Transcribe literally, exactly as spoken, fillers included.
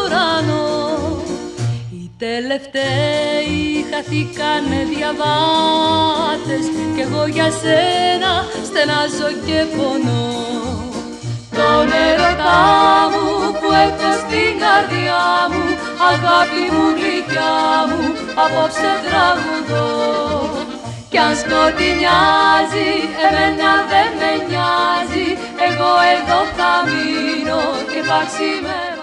ουρανό. Οι τελευταίοι χαθήκανε διαβάτες κι εγώ για σένα στενάζω και πονώ. Τον έρωτά μου που έχω στην καρδιά μου, αγάπη μου γλυκιά μου, απόψε τραγουδώ. Κι αν σκοτεινιάζει, εμένα δεν με νοιάζει, εγώ εδώ θα μείνω και θα ξημερώ.